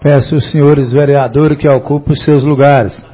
Peço aos senhores vereadores que ocupem os seus lugares.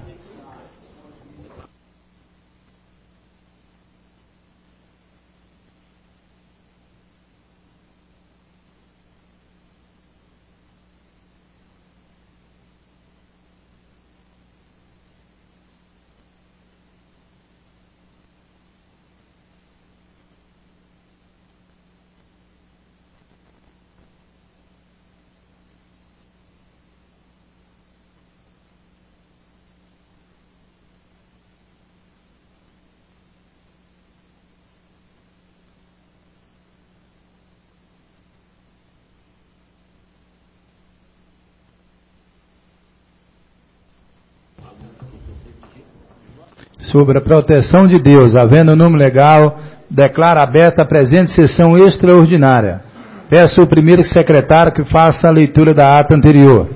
Sobre a proteção de Deus, havendo número legal, declaro aberta a presente sessão extraordinária. Peço ao primeiro secretário que faça a leitura da ata anterior.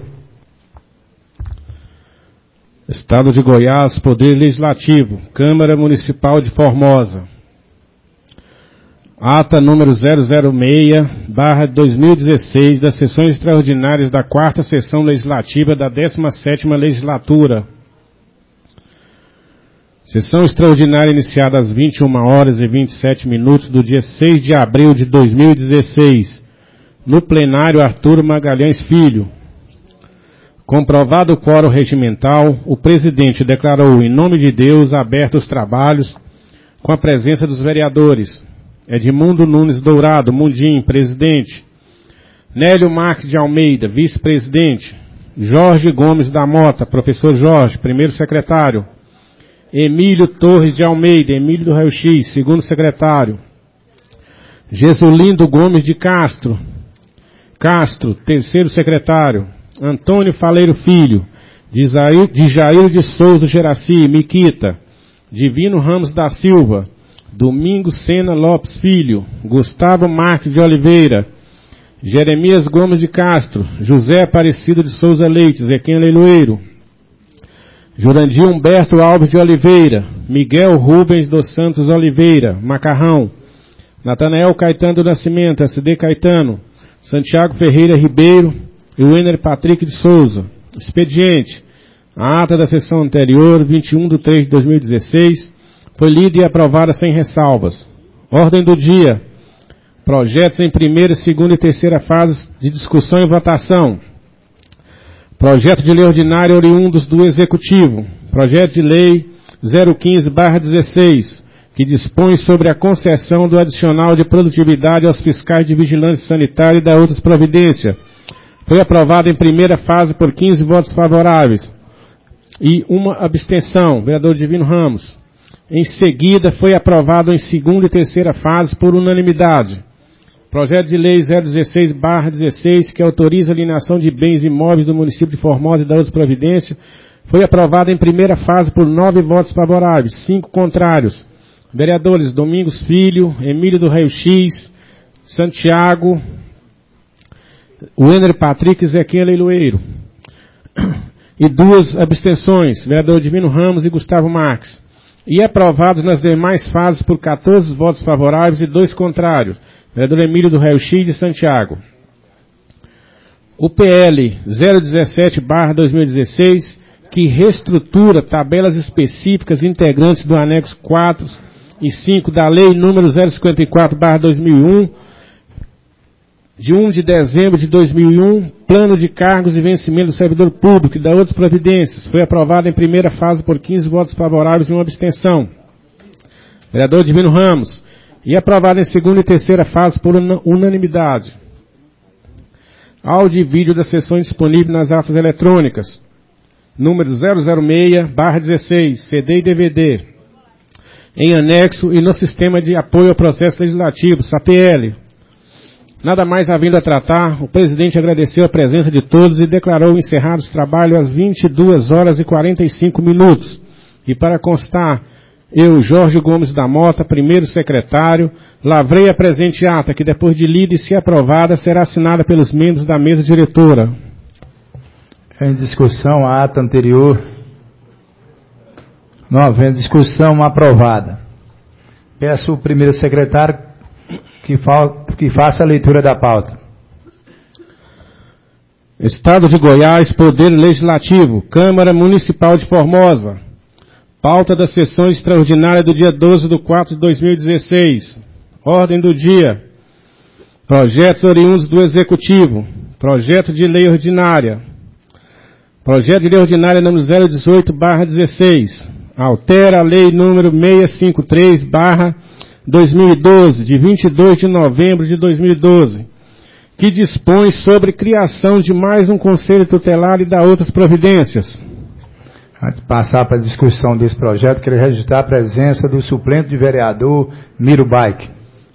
Estado de Goiás, Poder Legislativo, Câmara Municipal de Formosa. Ata número 006/2016 das sessões extraordinárias da 4ª Sessão Legislativa da 17ª Legislatura. Sessão extraordinária iniciada às 21h27 do dia 6 de abril de 2016, no plenário Arthur Magalhães Filho. Comprovado o quórum regimental, o presidente declarou, em nome de Deus, abertos os trabalhos, com a presença dos vereadores: Edmundo Nunes Dourado, Mundim, presidente; Nélio Marques de Almeida, vice-presidente; Jorge Gomes da Mota, professor Jorge, primeiro secretário; Emílio Torres de Almeida, Emílio do Raio X, segundo secretário; Jesulindo Gomes de Castro, terceiro secretário; Antônio Faleiro Filho, de Jair de Souza Geraci, Miquita; Divino Ramos da Silva, Domingos Sena Lopes Filho, Gustavo Marques de Oliveira, Jeremias Gomes de Castro, José Aparecido de Souza Leite, Zequinha Leiloeiro, Jurandir Humberto Alves de Oliveira, Miguel Rubens dos Santos Oliveira, Macarrão; Natanael Caetano do Nascimento, SD Caetano; Santiago Ferreira Ribeiro e Wenner Patrick de Souza. Expediente: a ata da sessão anterior, 21/3/2016, foi lida e aprovada sem ressalvas. Ordem do dia: projetos em primeira, segunda e terceira fases de discussão e votação. Projeto de lei ordinária oriundos do Executivo. Projeto de lei 015/16, que dispõe sobre a concessão do adicional de produtividade aos fiscais de vigilância sanitária e da outras providências. Foi aprovado em primeira fase por 15 votos favoráveis e uma abstenção, vereador Divino Ramos. Em seguida, foi aprovado em segunda e terceira fase por unanimidade. Projeto de lei 016/16, que autoriza a alienação de bens imóveis do município de Formosa e da outra providência, foi aprovado em primeira fase por 9 votos favoráveis, 5 contrários. Vereadores Domingos Filho, Emílio do Raio X, Santiago, Wenner Patrick e Zequinha Leiloeiro. E 2 abstenções, vereador Divino Ramos e Gustavo Marques. E aprovados nas demais fases por 14 votos favoráveis e 2 contrários, vereador Emílio do Raio X de Santiago. O PL 017/2016, que reestrutura tabelas específicas integrantes do anexo 4 e 5 da Lei número 054/2001, de 1 de dezembro de 2001, plano de cargos e vencimento do servidor público e da outras providências, foi aprovado em primeira fase por 15 votos favoráveis e uma abstenção. Vereador Divino Ramos. E aprovado em segunda e terceira fase por unanimidade. Áudio e vídeo das sessões disponíveis nas atas eletrônicas. Número 006/16, CD e DVD. Em anexo e no sistema de apoio ao processo legislativo, SAPL. Nada mais havendo a tratar, o presidente agradeceu a presença de todos e declarou encerrados os trabalhos às 22h45. E para constar, eu, Jorge Gomes da Mota, primeiro secretário, lavrei a presente ata, que depois de lida e se aprovada, será assinada pelos membros da mesa diretora. Em discussão, a ata anterior. Não havendo discussão, aprovada. Peço ao primeiro secretário que faça a leitura da pauta. Estado de Goiás, Poder Legislativo, Câmara Municipal de Formosa. Pauta da sessão extraordinária do dia 12/4/2016. Ordem do dia. Projetos oriundos do Executivo. Projeto de Lei Ordinária. Projeto de Lei Ordinária número 018/16. Altera a Lei número 653/2012, de 22 de novembro de 2012, que dispõe sobre criação de mais um Conselho Tutelar e dá outras providências. Antes de passar para a discussão desse projeto, queria registrar a presença do suplente de vereador Miro Baik.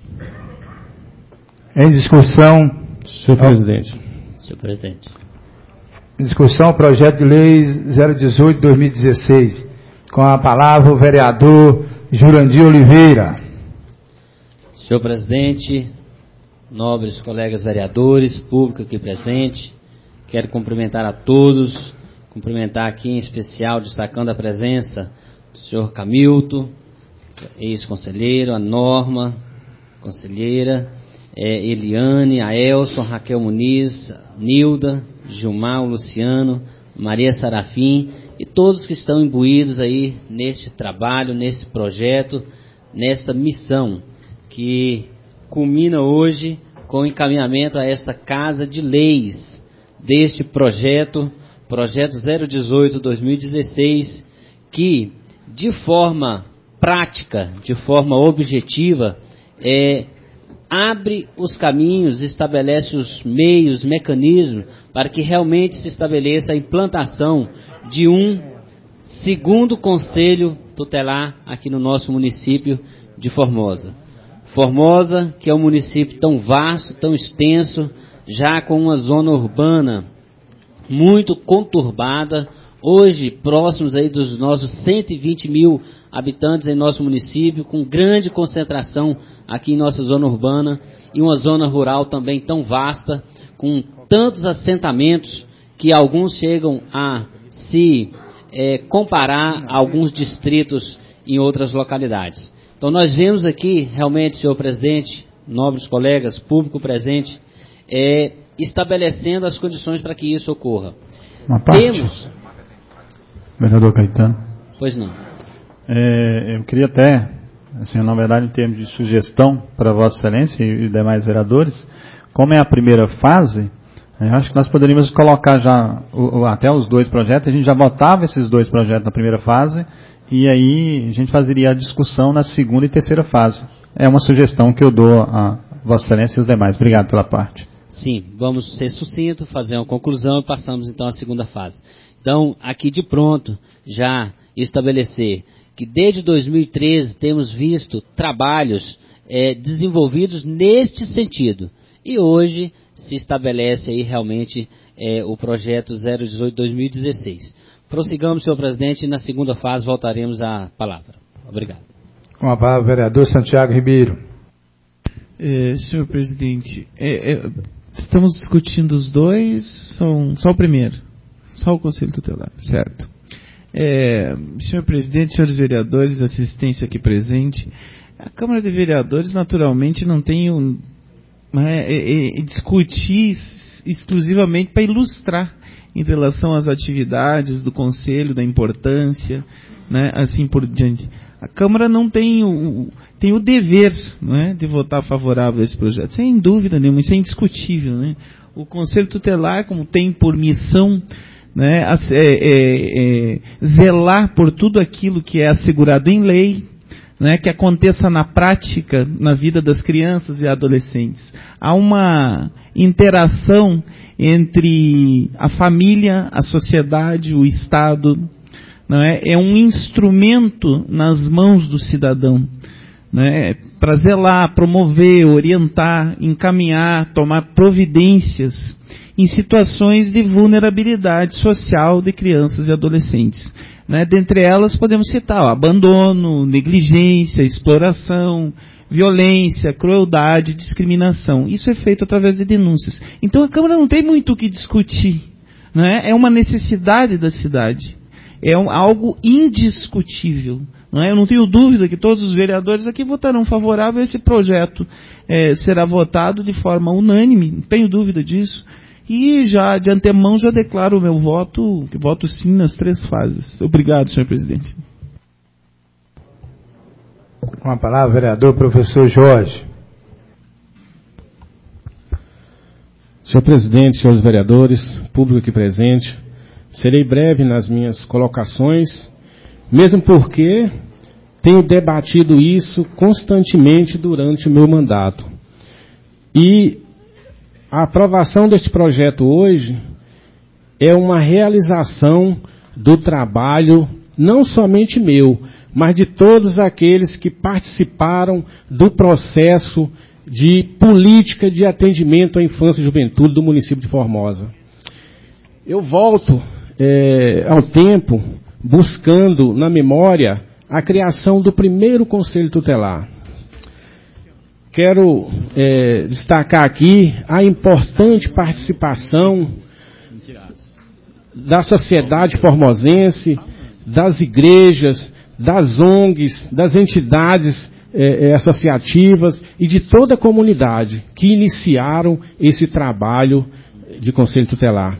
Em discussão... Senhor presidente. Senhor presidente. Em discussão, o projeto de lei 018/2016. Com a palavra o vereador Jurandir Oliveira. Senhor presidente, nobres colegas vereadores, público aqui presente, quero cumprimentar a todos, cumprimentar aqui em especial, destacando a presença do senhor Camilton, ex-conselheiro, a Norma, conselheira, Eliane, a Elson, Raquel Muniz, Nilda, Gilmar, o Luciano, Maria Sarafim e todos que estão imbuídos aí neste trabalho, nesse projeto, nesta missão que culmina hoje com o encaminhamento a esta Casa de Leis deste projeto 018/2016, que de forma prática, de forma objetiva, abre os caminhos, estabelece os meios, mecanismos para que realmente se estabeleça a implantação de um segundo conselho tutelar aqui no nosso município de Formosa. Formosa, que é um município tão vasto, tão extenso, já com uma zona urbana muito conturbada, hoje próximos aí dos nossos 120 mil habitantes em nosso município, com grande concentração aqui em nossa zona urbana, e uma zona rural também tão vasta, com tantos assentamentos que alguns chegam a se comparar a alguns distritos em outras localidades. Então nós vemos aqui, realmente, senhor presidente, nobres colegas, público presente, estabelecendo as condições para que isso ocorra. Uma parte. Temos... Vereador Caetano. Pois não. Eu queria até, assim, na verdade, em termos de sugestão para Vossa Excelência e demais vereadores, como é a primeira fase, eu acho que nós poderíamos colocar já até os dois projetos, a gente já votava esses dois projetos na primeira fase, e aí a gente fazeria a discussão na segunda e terceira fase. É uma sugestão que eu dou a Vossa Excelência e os demais. Obrigado pela parte. Sim, vamos ser sucintos, fazer uma conclusão e passamos então à segunda fase. Então, aqui de pronto, já estabelecer que desde 2013 temos visto trabalhos desenvolvidos neste sentido. E hoje se estabelece aí realmente o projeto 018/2016. Prossigamos, senhor presidente, e na segunda fase voltaremos à palavra. Obrigado. Com a palavra, vereador Santiago Ribeiro. Senhor presidente, estamos discutindo os dois, só o primeiro, só o Conselho Tutelar, certo? Senhor presidente, senhores vereadores, assistência aqui presente, a Câmara de Vereadores naturalmente não tem discutir exclusivamente para ilustrar em relação às atividades do Conselho, da importância, né, assim por diante. A Câmara não tem o dever, né, de votar favorável a esse projeto, sem dúvida nenhuma, isso é indiscutível, né? O Conselho Tutelar, como tem por missão, né, zelar por tudo aquilo que é assegurado em lei, né, que aconteça na prática, na vida das crianças e adolescentes. Há uma interação entre a família, a sociedade, o Estado, não é? É um instrumento nas mãos do cidadão, né, para zelar, promover, orientar, encaminhar, tomar providências em situações de vulnerabilidade social de crianças e adolescentes. Né? Dentre elas podemos citar abandono, negligência, exploração, violência, crueldade, discriminação. Isso é feito através de denúncias. Então a Câmara não tem muito o que discutir. Né? É uma necessidade da cidade. É algo indiscutível. Não é? Eu não tenho dúvida que todos os vereadores aqui votarão favorável a esse projeto. Será votado de forma unânime, não tenho dúvida disso. E já de antemão já declaro o meu voto, que voto sim nas 3 fases. Obrigado, senhor presidente. Com a palavra, vereador professor Jorge. Senhor presidente, senhores vereadores, público aqui presente, serei breve nas minhas colocações, mesmo porque tenho debatido isso constantemente durante o meu mandato. E a aprovação deste projeto hoje é uma realização do trabalho, não somente meu, mas de todos aqueles que participaram do processo de política de atendimento à infância e juventude do município de Formosa. Eu volto ao tempo buscando na memória a criação do primeiro Conselho Tutelar. Quero destacar aqui a importante participação da sociedade formosense, das igrejas, das ONGs, das entidades associativas e de toda a comunidade que iniciaram esse trabalho de Conselho Tutelar.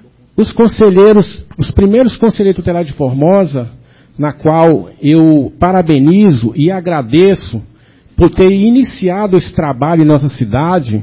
Os primeiros conselheiros tutelares de Formosa, na qual eu parabenizo e agradeço por ter iniciado esse trabalho em nossa cidade,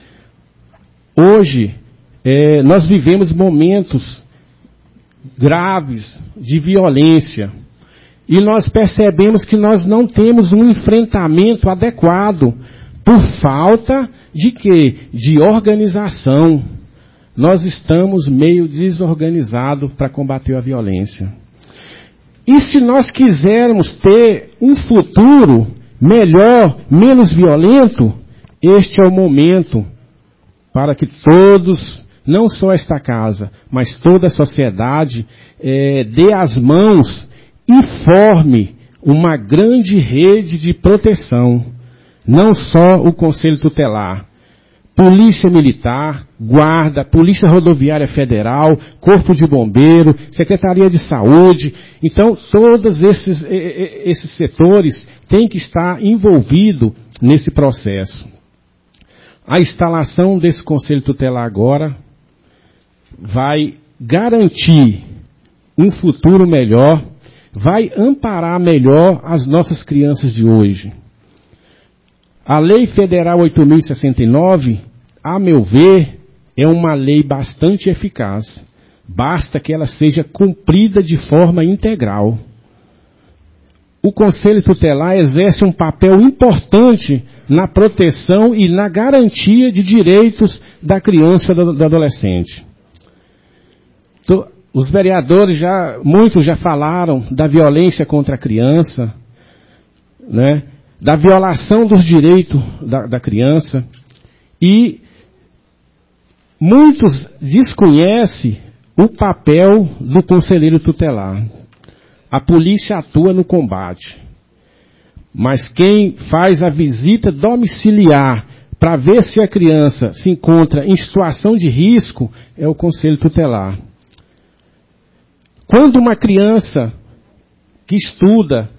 hoje nós vivemos momentos graves de violência. E nós percebemos que nós não temos um enfrentamento adequado por falta de quê? De organização. Nós estamos meio desorganizados para combater a violência. E se nós quisermos ter um futuro melhor, menos violento, este é o momento para que todos, não só esta casa, mas toda a sociedade, dê as mãos e forme uma grande rede de proteção, não só o Conselho Tutelar, Polícia Militar, Guarda, Polícia Rodoviária Federal, Corpo de Bombeiro, Secretaria de Saúde. Então, todos esses setores têm que estar envolvidos nesse processo. A instalação desse Conselho Tutelar agora vai garantir um futuro melhor, vai amparar melhor as nossas crianças de hoje. A Lei Federal 8.069, a meu ver, é uma lei bastante eficaz. Basta que ela seja cumprida de forma integral. O Conselho Tutelar exerce um papel importante na proteção e na garantia de direitos da criança e do adolescente. Os vereadores muitos já falaram da violência contra a criança, né, da violação dos direitos da criança, e muitos desconhecem o papel do conselheiro tutelar. A polícia atua no combate, mas quem faz a visita domiciliar para ver se a criança se encontra em situação de risco é o conselho tutelar. Quando uma criança que estuda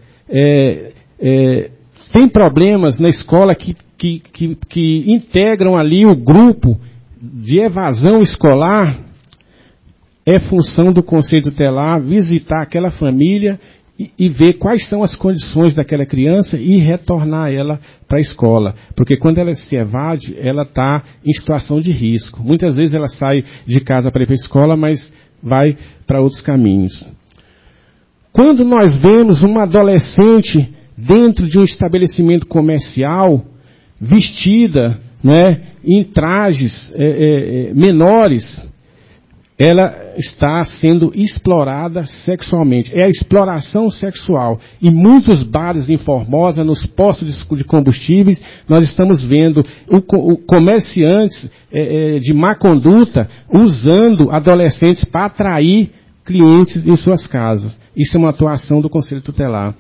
tem problemas na escola que integram ali o grupo de evasão escolar, é função do Conselho Tutelar visitar aquela família e ver quais são as condições daquela criança e retornar ela para a escola. Porque quando ela se evade, ela está em situação de risco. Muitas vezes ela sai de casa para ir para a escola, mas vai para outros caminhos. Quando nós vemos uma adolescente dentro de um estabelecimento comercial, vestida, né, em trajes menores, ela está sendo explorada sexualmente. É a exploração sexual. Em muitos bares em Formosa, nos postos de combustíveis, nós estamos vendo comerciantes de má conduta usando adolescentes para atrair clientes em suas casas. Isso é uma atuação do Conselho Tutelar.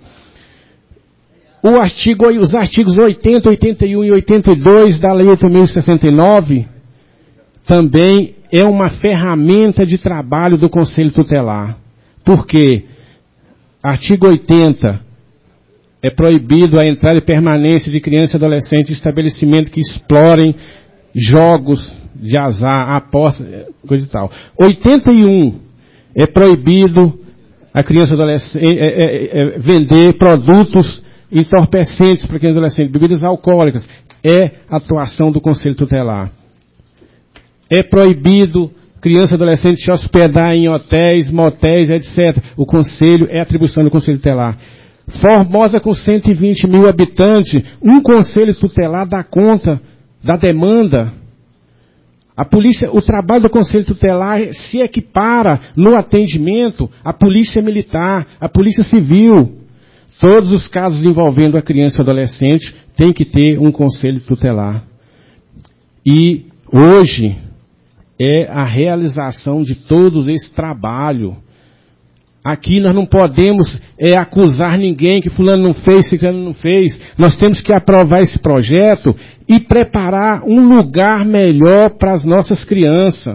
Os artigos 80, 81 e 82 da Lei 8.069 também é uma ferramenta de trabalho do Conselho Tutelar. Por quê? Artigo 80. É proibido a entrada e permanência de crianças e adolescentes em estabelecimento que explorem jogos de azar, apostas, coisa e tal. 81, é proibido a criança e adolescente vender produtos entorpecentes para criança e adolescente, bebidas alcoólicas. É atuação do Conselho Tutelar. É proibido criança e adolescente se hospedar em hotéis, motéis, etc. O Conselho é atribuição do Conselho Tutelar. Formosa com 120 mil habitantes, um Conselho Tutelar dá conta da demanda. A polícia, o trabalho do Conselho Tutelar se equipara no atendimento à Polícia Militar, à Polícia Civil. Todos os casos envolvendo a criança e adolescente tem que ter um Conselho Tutelar. E hoje é a realização de todo esse trabalho. Aqui nós não podemos acusar ninguém que fulano não fez, ciclano não fez. Nós temos que aprovar esse projeto e preparar um lugar melhor para as nossas crianças.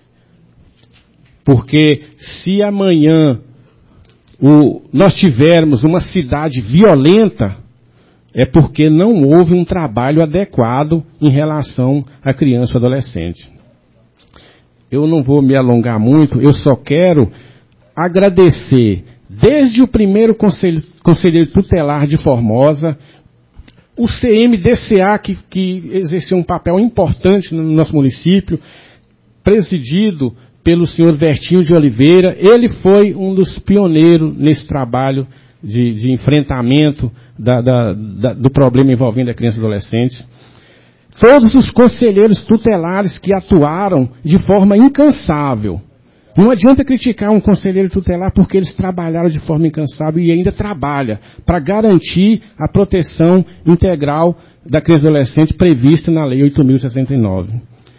Porque se amanhã nós tivermos uma cidade violenta, é porque não houve um trabalho adequado em relação à criança e adolescente. Eu não vou me alongar muito, eu só quero agradecer, desde o primeiro conselheiro tutelar de Formosa, o CMDCA, que exerceu um papel importante no nosso município, presidido pelo senhor Vertinho de Oliveira. Ele foi um dos pioneiros nesse trabalho de enfrentamento do problema envolvendo a criança e adolescente. Todos os conselheiros tutelares que atuaram de forma incansável. Não adianta criticar um conselheiro tutelar porque eles trabalharam de forma incansável e ainda trabalha para garantir a proteção integral da criança e adolescente prevista na Lei 8.069.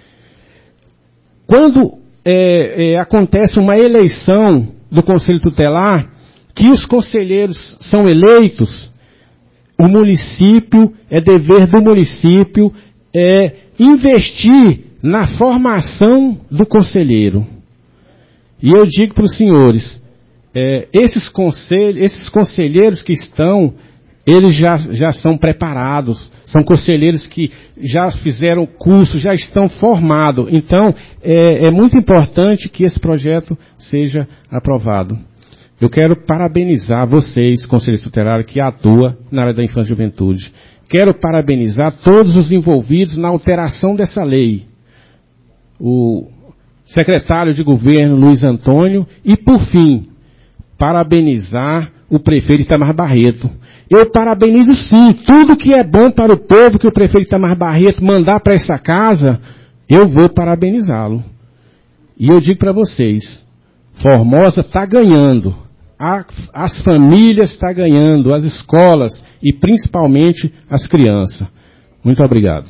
Quando acontece uma eleição do Conselho Tutelar, que os conselheiros são eleitos, o município, é dever do município investir na formação do conselheiro. E eu digo para os senhores, esses conselheiros que estão, eles já são preparados, são conselheiros que já fizeram curso, já estão formados. Então, é muito importante que esse projeto seja aprovado. Eu quero parabenizar vocês, conselheiros tutelares, que atuam na área da infância e juventude. Quero parabenizar todos os envolvidos na alteração dessa lei. O secretário de governo, Luiz Antônio, e, por fim, parabenizar o prefeito Itamar Barreto. Eu parabenizo sim, tudo que é bom para o povo que o prefeito Itamar Barreto mandar para essa casa, eu vou parabenizá-lo. E eu digo para vocês, Formosa está ganhando, as famílias estão ganhando, as escolas e principalmente as crianças. Muito obrigado.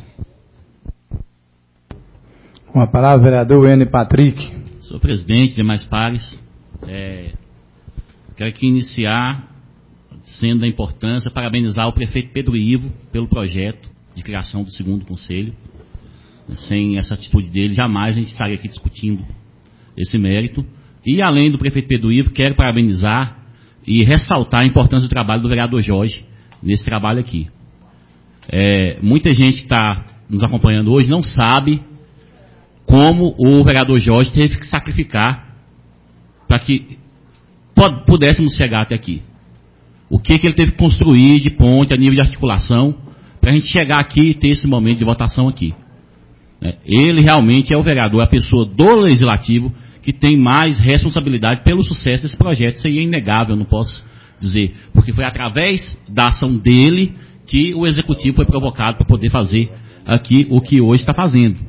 Com a palavra, vereador N. Patrick. Senhor presidente, demais pares, quero aqui iniciar sendo da importância, parabenizar o prefeito Pedro Ivo pelo projeto de criação do segundo conselho. Sem essa atitude dele, jamais a gente estaria aqui discutindo esse mérito. E além do prefeito Pedro Ivo, quero parabenizar e ressaltar a importância do trabalho do vereador Jorge nesse trabalho aqui. Muita gente que está nos acompanhando hoje não sabe como o vereador Jorge teve que sacrificar para que pudéssemos chegar até aqui. O que ele teve que construir de ponte a nível de articulação para a gente chegar aqui e ter esse momento de votação aqui. Ele realmente é o vereador, a pessoa do Legislativo que tem mais responsabilidade pelo sucesso desse projeto. Isso aí é inegável, não posso dizer. Porque foi através da ação dele que o Executivo foi provocado para poder fazer aqui o que hoje está fazendo.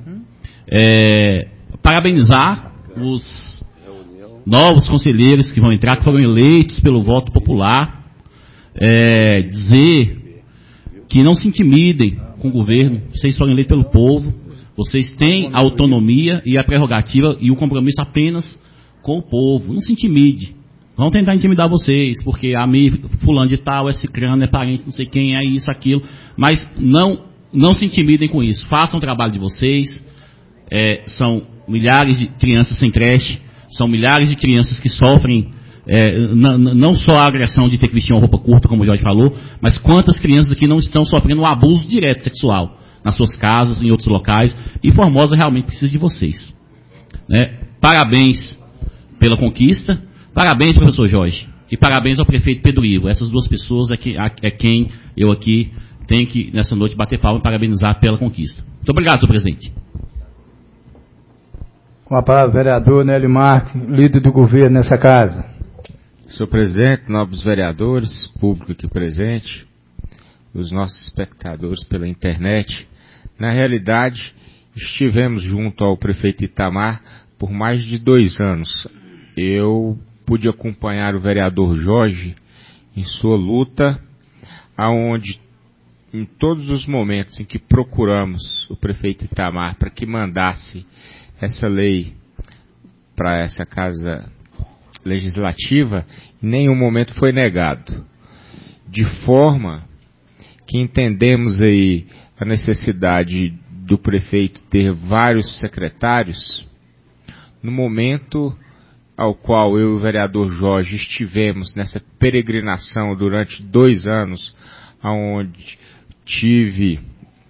Parabenizar os novos conselheiros que vão entrar, que foram eleitos pelo voto popular. Dizer que não se intimidem com o governo. Vocês foram eleitos pelo povo. Vocês têm a autonomia e a prerrogativa e o compromisso apenas com o povo. Não se intimide. Vão tentar intimidar vocês, porque fulano de tal, é cicrano, é parente, não sei quem, é isso, aquilo. Mas não se intimidem com isso. Façam o trabalho de vocês. São milhares de crianças sem creche. São milhares de crianças que sofrem não só a agressão de ter que vestir uma roupa curta, como o Jorge falou, mas quantas crianças aqui não estão sofrendo um abuso direto sexual. nas suas casas, em outros locais, e Formosa realmente precisa de vocês. Né? Parabéns pela conquista, parabéns, professor Jorge, e parabéns ao prefeito Pedro Ivo. Essas duas pessoas é quem eu aqui tenho que, nessa noite, bater palma e parabenizar pela conquista. Muito obrigado, senhor presidente. Com a palavra, vereador Nélio Marques, líder do governo nessa casa. Senhor presidente, nobres vereadores, público aqui presente, os nossos espectadores pela internet, na realidade, estivemos junto ao prefeito Itamar por mais de 2 anos. Eu pude acompanhar o vereador Jorge em sua luta, aonde em todos os momentos em que procuramos o prefeito Itamar para que mandasse essa lei para essa casa legislativa, em nenhum momento foi negado. De forma que entendemos aí a necessidade do prefeito ter vários secretários, no momento ao qual eu e o vereador Jorge estivemos nessa peregrinação durante 2 anos, onde tive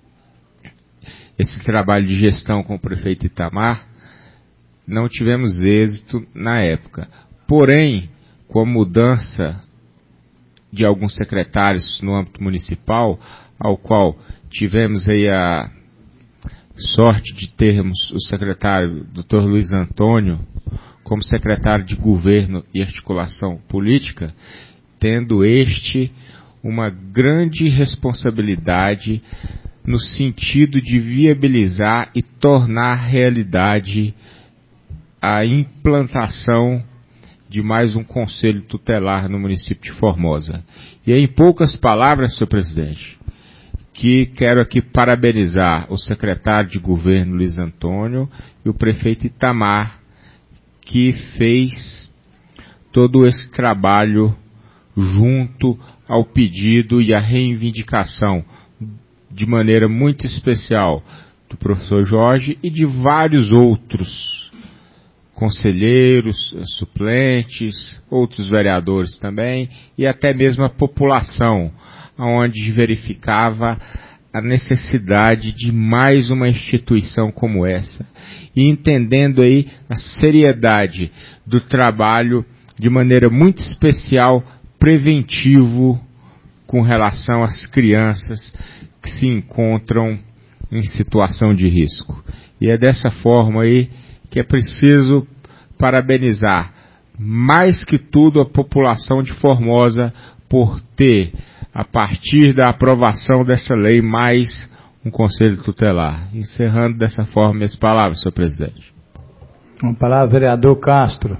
esse trabalho de gestão com o prefeito Itamar, não tivemos êxito na época. Porém, com a mudança de alguns secretários no âmbito municipal, ao qual tivemos aí a sorte de termos o secretário Dr. Luiz Antônio como secretário de Governo e Articulação Política, tendo uma grande responsabilidade no sentido de viabilizar e tornar realidade a implantação de mais um conselho tutelar no município de Formosa. E aí, em poucas palavras, senhor presidente, que quero aqui parabenizar o secretário de Governo Luiz Antônio e o prefeito Itamar, que fez todo esse trabalho junto ao pedido e à reivindicação, de maneira muito especial, do professor Jorge e de vários outros conselheiros, suplentes, outros vereadores também, e até mesmo a população, onde verificava a necessidade de mais uma instituição como essa, e entendendo aí a seriedade do trabalho de maneira muito especial, preventivo, com relação às crianças que se encontram em situação de risco. E é dessa forma aí que é preciso parabenizar, mais que tudo, a população de Formosa por ter, a partir da aprovação dessa lei, mais um conselho tutelar. Encerrando dessa forma minhas palavras, senhor presidente. Com a palavra, vereador Castro.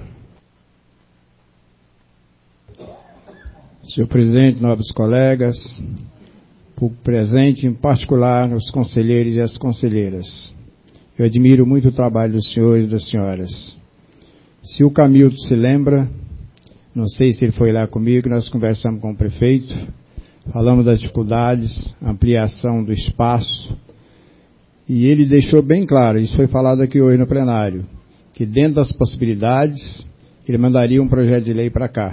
Senhor presidente, nobres colegas, público presente, em particular os conselheiros e as conselheiras. Eu admiro muito o trabalho dos senhores e das senhoras. Se o Camilton se lembra, não sei se ele foi lá comigo, nós conversamos com o prefeito, falamos das dificuldades, ampliação do espaço, e ele deixou bem claro, isso foi falado aqui hoje no plenário, que dentro das possibilidades, ele mandaria um projeto de lei para cá.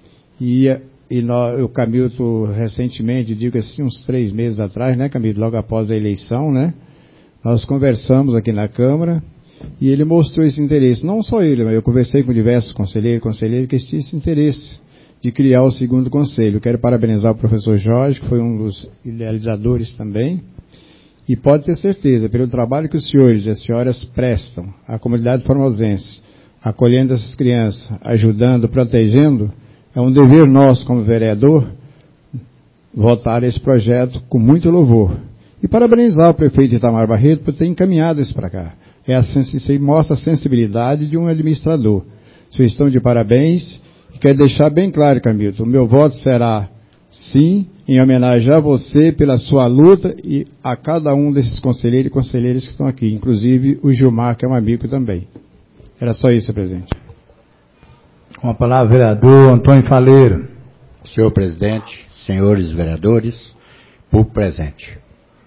O Camilton, recentemente, digo assim, uns 3 meses atrás, né, Camilton, logo após a eleição, né, nós conversamos aqui na Câmara, e ele mostrou esse interesse. Não só ele, mas eu conversei com diversos conselheiros que tinham esse interesse de criar o 2º conselho. Quero parabenizar o professor Jorge, que foi um dos idealizadores também, e pode ter certeza, pelo trabalho que os senhores e as senhoras prestam à comunidade formosense, acolhendo essas crianças, ajudando, protegendo, é um dever nosso como vereador votar esse projeto com muito louvor. E parabenizar o prefeito Itamar Barreto por ter encaminhado isso para cá. Isso aí mostra a sensibilidade de um administrador. Vocês estão de parabéns. E quero deixar bem claro, Camilton, o meu voto será sim, em homenagem a você pela sua luta e a cada um desses conselheiros e conselheiras que estão aqui, inclusive o Gilmar, que é um amigo também. Era só isso, presidente. Com a palavra, vereador Antônio Faleiro. Senhor presidente, senhores vereadores, público presente.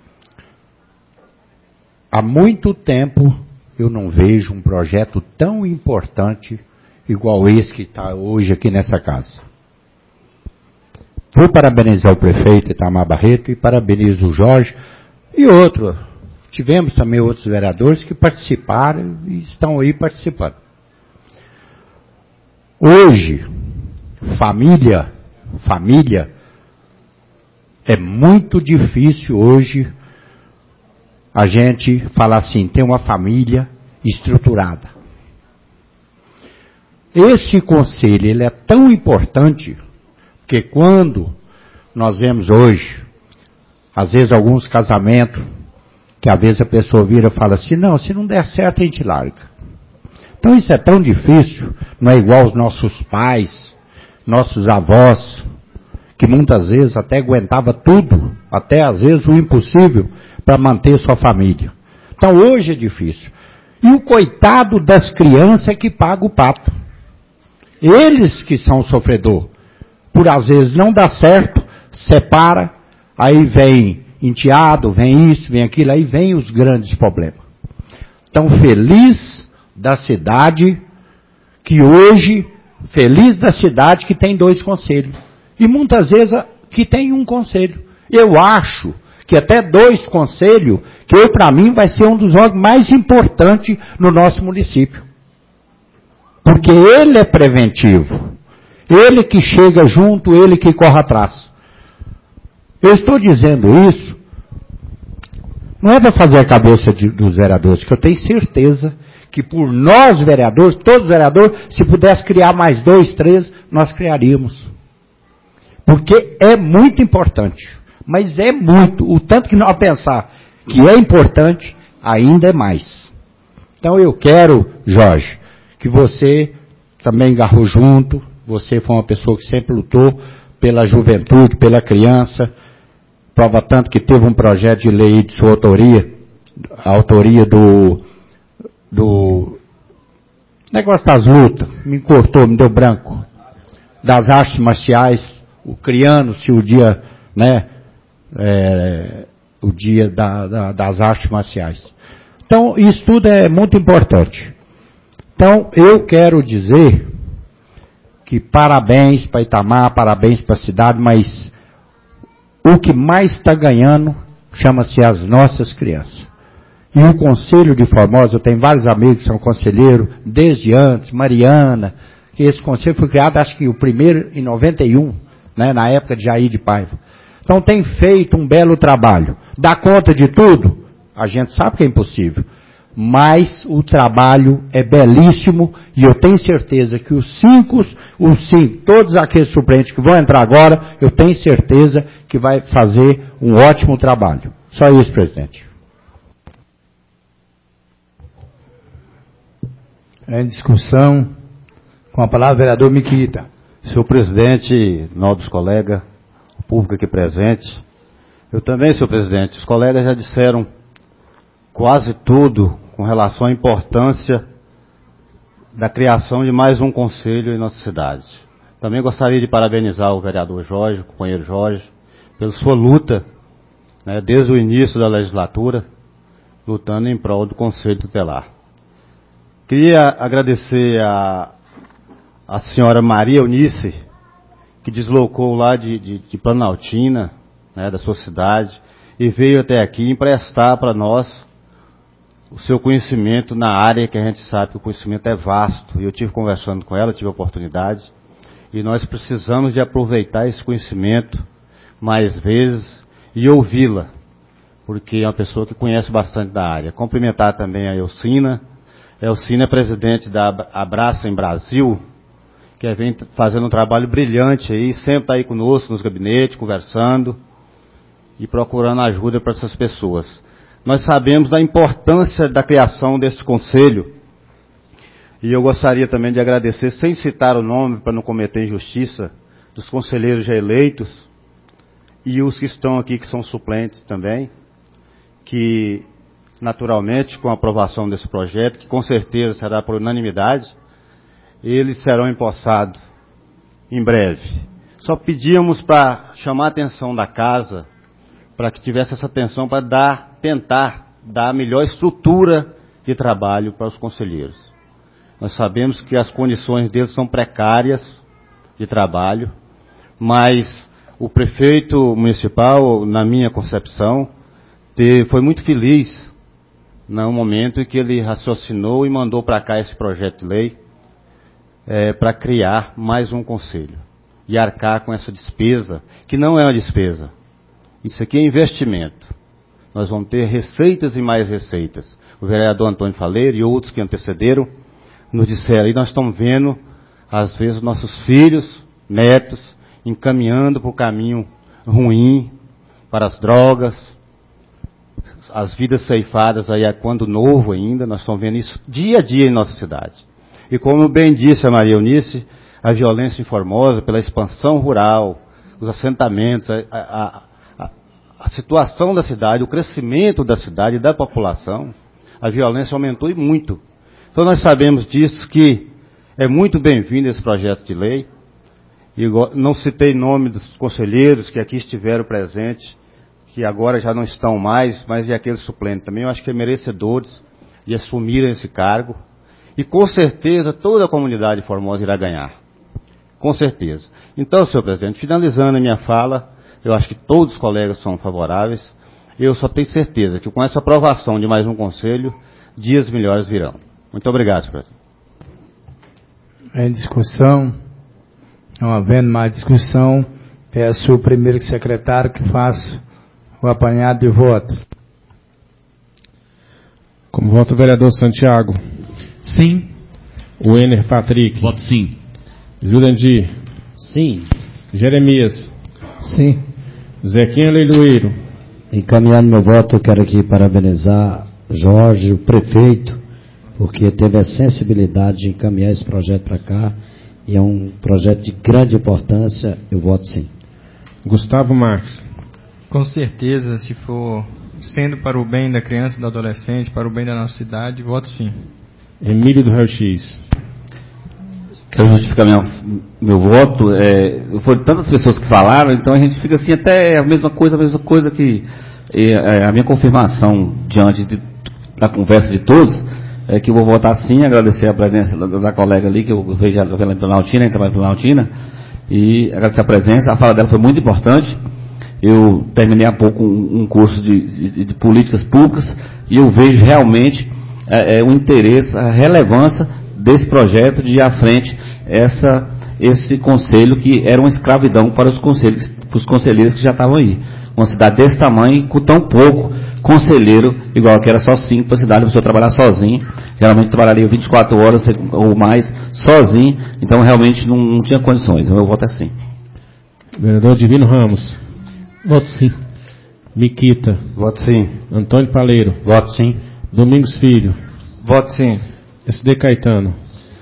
Há muito tempo eu não vejo um projeto tão importante igual esse que está hoje aqui nessa casa. Vou parabenizar o prefeito Itamar Barreto e parabenizo o Jorge E outro, tivemos também outros vereadores que participaram e estão aí participando. Hoje, família, é muito difícil hoje a gente falar assim, ter uma família estruturada. Este conselho, ele é tão importante, que quando nós vemos hoje, às vezes alguns casamentos, que às vezes a pessoa vira e fala assim, não, se não der certo a gente larga. Então isso é tão difícil, não é igual aos nossos pais, nossos avós, que muitas vezes até aguentava tudo, até às vezes o impossível, para manter sua família. Então hoje é difícil. E o coitado das crianças é que paga o pato. Eles que são o sofredor. Por às vezes não dá certo, separa, aí vem enteado, vem isso, vem aquilo, aí vem os grandes problemas. Então feliz da cidade que hoje, feliz da cidade que tem 2 conselhos. E muitas vezes que tem um conselho. Eu acho que até 2 conselhos, que para mim vai ser um dos órgãos mais importantes no nosso município. Porque ele é preventivo. Ele que chega junto, ele que corre atrás. Eu estou dizendo isso, não é para fazer a cabeça dos vereadores, que eu tenho certeza que por nós vereadores, todos os vereadores, se pudesse criar mais 2, 3, nós criaríamos. Porque é muito importante. Mas é muito. O tanto que nós pensar que é importante, ainda é mais. Então eu quero, Jorge, que você também agarrou junto. Você foi uma pessoa que sempre lutou pela juventude, pela criança. Prova tanto que teve um projeto de lei de sua autoria, a autoria do negócio das lutas, me cortou, me deu branco, das artes marciais, criando-se o dia, né, o dia das artes marciais. Então, isso tudo é muito importante. Então, eu quero dizer que parabéns para Itamar, parabéns para a cidade, mas o que mais está ganhando chama-se as nossas crianças. E o Conselho de Formosa, eu tenho vários amigos que são conselheiros, desde antes, Mariana, que esse conselho foi criado, acho que o primeiro em 91, né, na época de Jair de Paiva. Então tem feito um belo trabalho. Dá conta de tudo? A gente sabe que é impossível. Mas o trabalho é belíssimo e eu tenho certeza que os cinco, todos aqueles suplentes que vão entrar agora, eu tenho certeza que vai fazer um ótimo trabalho. Só isso, presidente. Em discussão, com a palavra o vereador Miquita. Senhor presidente, nobres colegas, o público aqui presente, eu também, senhor presidente, os colegas já disseram quase tudo com relação à importância da criação de mais um conselho em nossa cidade. Também gostaria de parabenizar o vereador Jorge, o companheiro Jorge, pela sua luta, né, desde o início da legislatura, lutando em prol do Conselho Tutelar. Queria agradecer a senhora Maria Eunice, que deslocou lá de Planaltina, né, da sua cidade, e veio até aqui emprestar para nós o seu conhecimento na área que a gente sabe que o conhecimento é vasto. E eu tive conversando com ela, tive a oportunidade, e nós precisamos de aproveitar esse conhecimento mais vezes e ouvi-la, porque é uma pessoa que conhece bastante da área. Cumprimentar também a Elcina. Elcina é presidente da Abraça em Brasil, que vem fazendo um trabalho brilhante aí, sempre está aí conosco nos gabinetes, conversando e procurando ajuda para essas pessoas. Nós sabemos da importância da criação desse conselho, e eu gostaria também de agradecer, sem citar o nome para não cometer injustiça, dos conselheiros já eleitos e os que estão aqui que são suplentes também, que naturalmente com a aprovação desse projeto, que com certeza será por unanimidade, eles serão empossados em breve. Só pedíamos para chamar a atenção da casa, para que tivesse essa atenção para tentar dar a melhor estrutura de trabalho para os conselheiros. Nós sabemos que as condições deles são precárias de trabalho, mas o prefeito municipal, na minha concepção, foi muito feliz no momento em que ele raciocinou e mandou para cá esse projeto de lei para criar mais um conselho e arcar com essa despesa, que não é uma despesa. Isso aqui é investimento. Nós vamos ter receitas e mais receitas. O vereador Antônio Faleiro e outros que antecederam nos disseram, e nós estamos vendo, às vezes, nossos filhos, netos, encaminhando para o caminho ruim, para as drogas, as vidas ceifadas aí a quando novo ainda, nós estamos vendo isso dia a dia em nossa cidade. E como bem disse a Maria Eunice, a violência em Formosa, pela expansão rural, os assentamentos, a situação da cidade, o crescimento da cidade e da população, a violência aumentou e muito. Então nós sabemos disso, que é muito bem-vindo esse projeto de lei. E não citei nome dos conselheiros que aqui estiveram presentes, que agora já não estão mais, mas de aqueles suplentes também, eu acho que é merecedores de assumirem esse cargo. E com certeza toda a comunidade de Formosa irá ganhar. Com certeza. Então, senhor presidente, finalizando a minha fala, eu acho que todos os colegas são favoráveis. Eu só tenho certeza que com essa aprovação de mais um conselho, dias melhores virão. Muito obrigado, senhor presidente. Em discussão, não havendo mais discussão, peço o primeiro secretário que faça o apanhado de votos. Como vota o vereador Santiago? Sim. O Ener Patrick? Voto sim. Jurandir? Sim. Jeremias? Sim. Zequinha Leiloeiro? Encaminhando meu voto, eu quero aqui parabenizar Jorge, o prefeito, porque teve a sensibilidade de encaminhar esse projeto para cá, e é um projeto de grande importância. Eu voto sim. Gustavo Marques? Com certeza, se for sendo para o bem da criança e do adolescente, para o bem da nossa cidade, voto sim. Emílio do Raio X? Quero justificar meu voto. Foram tantas pessoas que falaram, então a gente fica assim, até a mesma coisa que a minha confirmação diante da conversa de todos é que eu vou votar sim, agradecer a presença da colega ali, que eu vejo ela pela Planaltina, trabalha pela Planaltina, e agradecer a presença. A fala dela foi muito importante. Eu terminei há pouco um curso de políticas públicas e eu vejo realmente o interesse, a relevância desse projeto de ir à frente esse conselho que era uma escravidão para os conselheiros que já estavam aí. Uma cidade desse tamanho, com tão pouco conselheiro, igual que era só 5 para a cidade, a pessoa trabalhar sozinho, geralmente trabalharia 24 horas ou mais sozinho, então realmente não tinha condições. Então eu voto assim. Vereador Divino Ramos? Voto sim. Miquita? Voto sim. Antônio Paleiro? Voto sim. Domingos Filho? Voto sim. SD Caetano?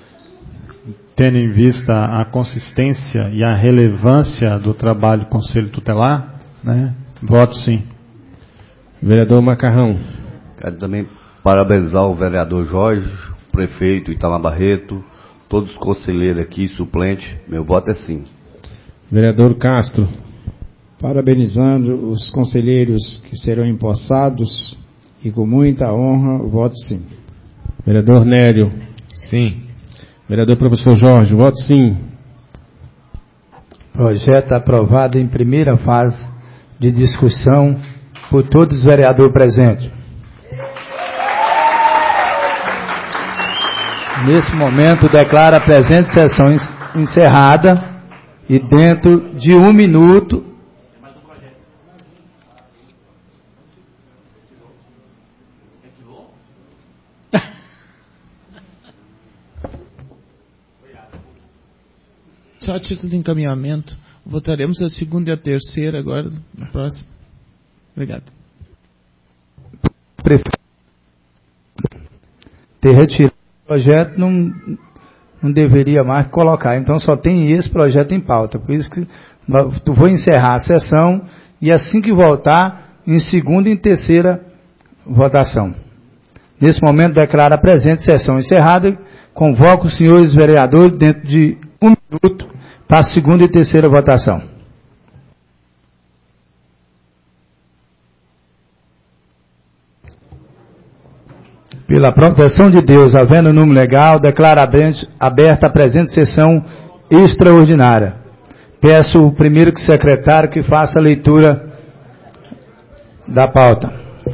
Tendo em vista a consistência e a relevância do trabalho do Conselho Tutelar, né, voto sim. Vereador Macarrão? Quero também parabenizar o vereador Jorge, o prefeito Itamar Barreto, todos os conselheiros aqui, suplentes. Meu voto é sim. Vereador Castro? Parabenizando os conselheiros que serão empossados e com muita honra, voto sim. Vereador Nélio? Sim. Vereador Professor Jorge, voto sim. Projeto aprovado em primeira fase de discussão por todos os vereadores presentes. Nesse momento, declaro a presente sessão encerrada e dentro de 1 minuto... Só a título de encaminhamento, votaremos a segunda e a terceira agora, na próxima. Obrigado. Ter retirado o projeto não deveria mais colocar, então só tem esse projeto em pauta, por isso que vou encerrar a sessão e assim que voltar, em segunda e em terceira votação. Nesse momento, declaro a presente sessão encerrada, convoco os senhores vereadores dentro de 1 minuto para a segunda e terceira votação. Pela proteção de Deus, havendo número legal, declaro aberta a presente sessão extraordinária. Peço o primeiro secretário que faça a leitura da pauta.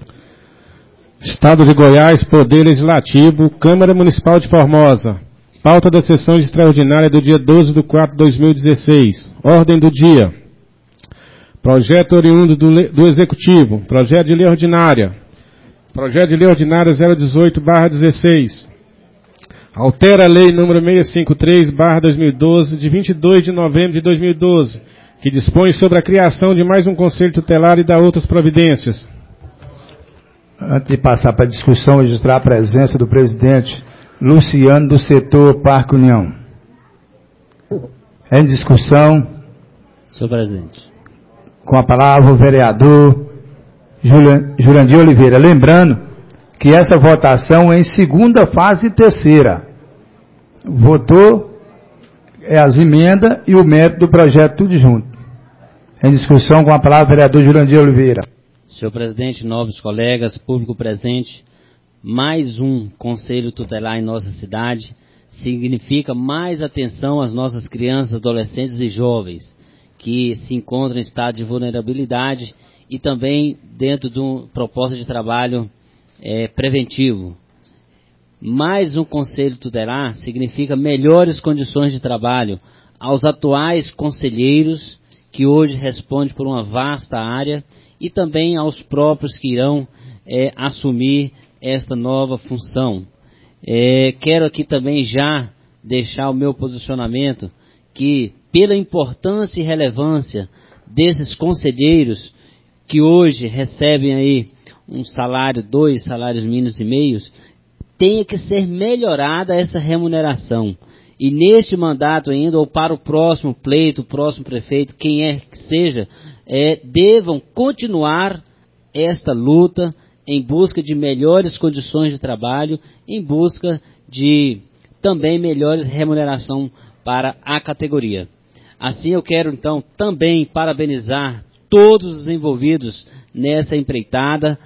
Estado de Goiás, Poder Legislativo, Câmara Municipal de Formosa. Pauta da sessão extraordinária do dia 12/4/2016. Ordem do dia. Projeto oriundo do Executivo. Projeto de Lei Ordinária. Projeto de Lei Ordinária 018/16. Altera a Lei número 653/2012, de 22 de novembro de 2012, que dispõe sobre a criação de mais um Conselho Tutelar e dá outras providências. Antes de passar para a discussão, registrar a presença do presidente Luciano, do setor Parque União. Em discussão. Senhor presidente. Com a palavra o vereador Jurandir Oliveira. Lembrando que essa votação é em segunda fase e terceira. Votou as emendas e o mérito do projeto tudo junto. Em discussão, com a palavra o vereador Jurandir Oliveira. Senhor presidente, nobres colegas, público presente, mais um conselho tutelar em nossa cidade significa mais atenção às nossas crianças, adolescentes e jovens que se encontram em estado de vulnerabilidade e também dentro de uma proposta de trabalho preventivo. Mais um conselho tutelar significa melhores condições de trabalho aos atuais conselheiros, que hoje respondem por uma vasta área, e também aos próprios que irão assumir esta nova função. Quero aqui também já deixar o meu posicionamento que, pela importância e relevância desses conselheiros que hoje recebem aí um salário, 2 salários mínimos e meios, tenha que ser melhorada essa remuneração. E neste mandato ainda, ou para o próximo pleito, o próximo prefeito, quem é que seja, devam continuar esta luta em busca de melhores condições de trabalho, em busca de também melhores remuneração para a categoria. Assim eu quero então também parabenizar todos os envolvidos nessa empreitada,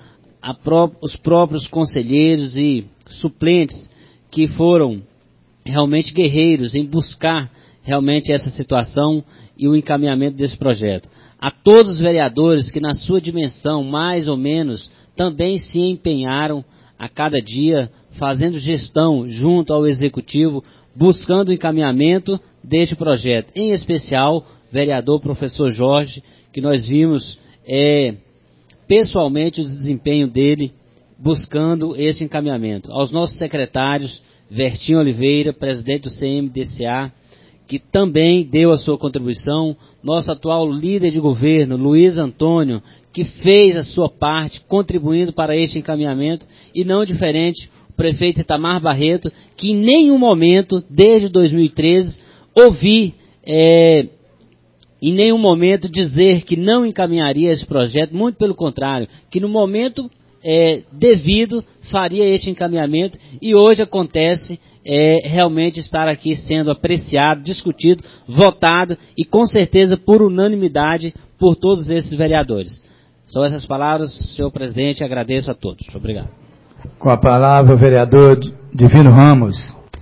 os próprios conselheiros e suplentes que foram realmente guerreiros em buscar realmente essa situação e o encaminhamento desse projeto. A todos os vereadores que na sua dimensão, mais ou menos, também se empenharam a cada dia, fazendo gestão junto ao Executivo, buscando o encaminhamento deste projeto. Em especial, vereador professor Jorge, que nós vimos pessoalmente o desempenho dele, buscando esse encaminhamento. Aos nossos secretários, Vertinho Oliveira, presidente do CMDCA, que também deu a sua contribuição, nosso atual líder de governo, Luiz Antônio, que fez a sua parte, contribuindo para este encaminhamento, e não diferente, o prefeito Itamar Barreto, que em nenhum momento, desde 2013, ouvi em nenhum momento dizer que não encaminharia esse projeto, muito pelo contrário, que no momento devido faria este encaminhamento, e hoje acontece realmente estar aqui sendo apreciado, discutido, votado e com certeza por unanimidade por todos esses vereadores. São essas palavras, senhor presidente, agradeço a todos. Obrigado. Com a palavra o vereador Divino Ramos.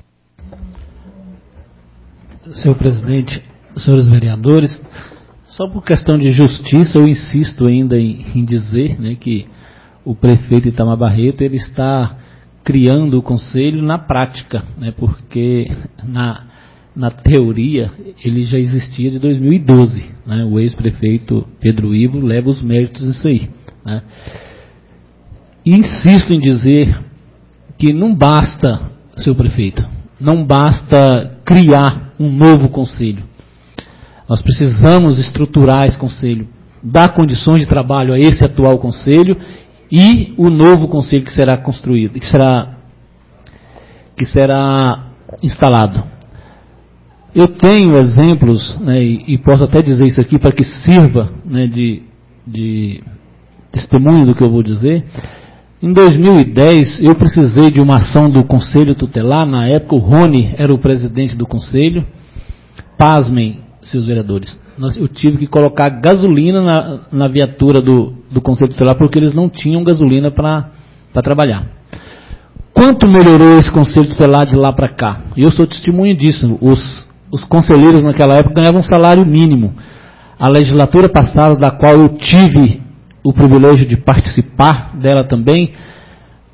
Senhor presidente, senhores vereadores, só por questão de justiça eu insisto ainda em dizer, né, que o prefeito Itamar Barreto ele está criando o conselho na prática, né, porque na teoria ele já existia de 2012, né, o ex-prefeito Pedro Ivo leva os méritos disso aí, né. Insisto em dizer que não basta, senhor prefeito, não basta criar um novo conselho. Nós precisamos estruturar esse conselho, dar condições de trabalho a esse atual conselho e o novo conselho que será construído, que será instalado. Eu tenho exemplos, né, e posso até dizer isso aqui para que sirva, né, de testemunho do que eu vou dizer. Em 2010, eu precisei de uma ação do Conselho Tutelar. Na época, o Rony era o presidente do Conselho. Pasmem, seus vereadores, eu tive que colocar gasolina na viatura do Conselho Tutelar, porque eles não tinham gasolina para trabalhar. Quanto melhorou esse Conselho Tutelar de lá para cá? Eu sou testemunho disso. Os conselheiros naquela época ganhavam um salário mínimo. A legislatura passada, da qual eu tive o privilégio de participar dela também,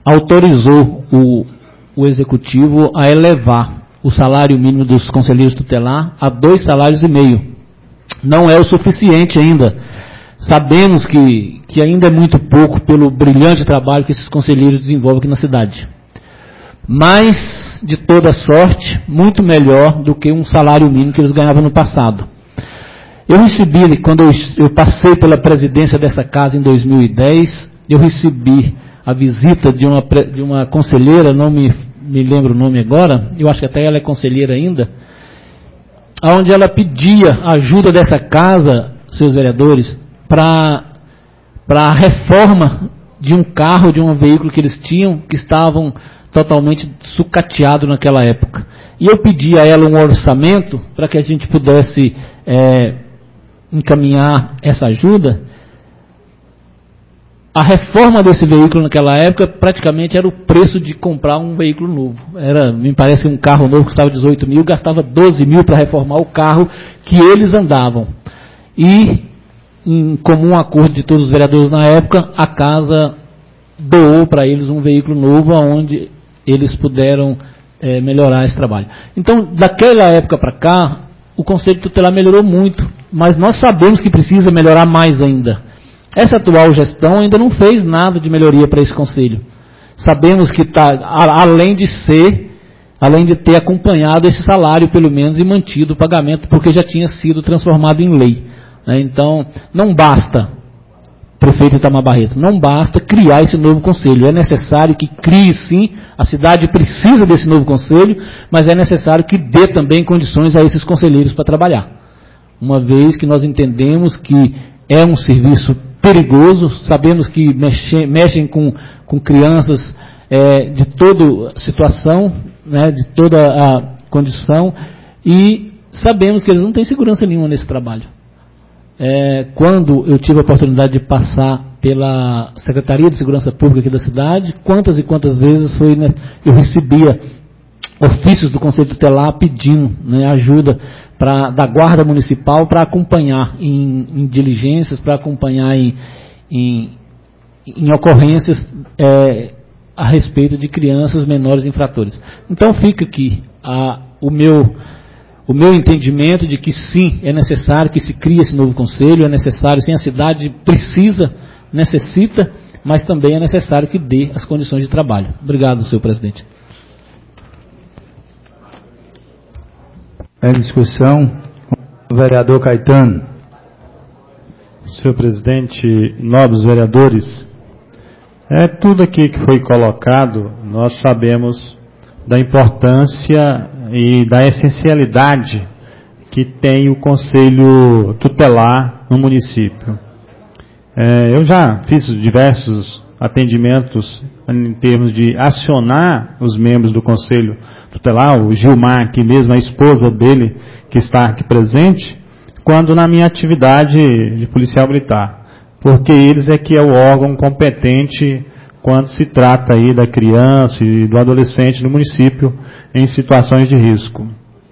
autorizou o Executivo a elevar o salário mínimo dos conselheiros tutelar a 2,5 salários. Não é o suficiente ainda. Sabemos que ainda é muito pouco pelo brilhante trabalho que esses conselheiros desenvolvem aqui na cidade. Mas, de toda sorte, muito melhor do que um salário mínimo que eles ganhavam no passado. Eu recebi, quando eu passei pela presidência dessa casa em 2010, eu recebi a visita de uma conselheira, não me lembro o nome agora, eu acho que até ela é conselheira ainda, onde ela pedia a ajuda dessa casa, seus vereadores, para a reforma de um carro, de um veículo que eles tinham, que estavam totalmente sucateados naquela época. E eu pedi a ela um orçamento para que a gente pudesse encaminhar essa ajuda. A reforma desse veículo naquela época praticamente era o preço de comprar um veículo novo. Me parece que um carro novo custava 18 mil, gastava 12 mil para reformar o carro que eles andavam. E, em comum acordo de todos os vereadores na época, a casa doou para eles um veículo novo, onde eles puderam melhorar esse trabalho. Então, daquela época para cá, o Conselho Tutelar melhorou muito, mas nós sabemos que precisa melhorar mais ainda. Essa atual gestão ainda não fez nada de melhoria para esse Conselho. Sabemos que está, além de ter acompanhado esse salário, pelo menos, e mantido o pagamento, porque já tinha sido transformado em lei. Então, não basta, prefeito Itamar Barreto, não basta criar esse novo conselho. É necessário que crie, sim, a cidade precisa desse novo conselho, mas é necessário que dê também condições a esses conselheiros para trabalhar. Uma vez que nós entendemos que é um serviço perigoso, sabemos que mexem com crianças de toda situação, de toda a condição, e sabemos que eles não têm segurança nenhuma nesse trabalho. Quando eu tive a oportunidade de passar pela Secretaria de Segurança Pública aqui da cidade, quantas e quantas vezes eu recebia ofícios do Conselho Tutelar pedindo ajuda da Guarda Municipal para acompanhar em diligências, para acompanhar em ocorrências a respeito de crianças menores infratores. Então fica aqui o meu entendimento de que sim, é necessário que se crie esse novo conselho, é necessário, sim, a cidade necessita, mas também é necessário que dê as condições de trabalho. Obrigado, senhor presidente. Em discussão, o vereador Caetano. Senhor presidente, nobres vereadores, tudo aqui que foi colocado, nós sabemos da importância e da essencialidade que tem o Conselho Tutelar no município. Eu já fiz diversos atendimentos em termos de acionar os membros do Conselho Tutelar, o Gilmar aqui mesmo, a esposa dele que está aqui presente, quando na minha atividade de policial militar, porque eles é que é o órgão competente quando se trata aí da criança e do adolescente no município em situações de risco.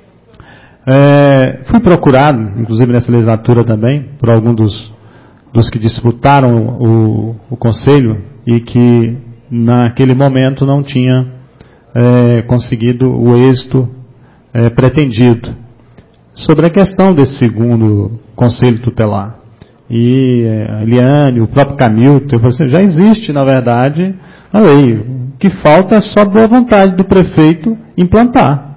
Fui procurado, inclusive nessa legislatura também, por algum dos que disputaram o Conselho e que naquele momento não tinha conseguido o êxito pretendido. Sobre a questão desse segundo Conselho Tutelar. E a Eliane, o próprio Camilton, eu falei assim, já existe, na verdade, a lei. O que falta é só boa vontade do prefeito implantar,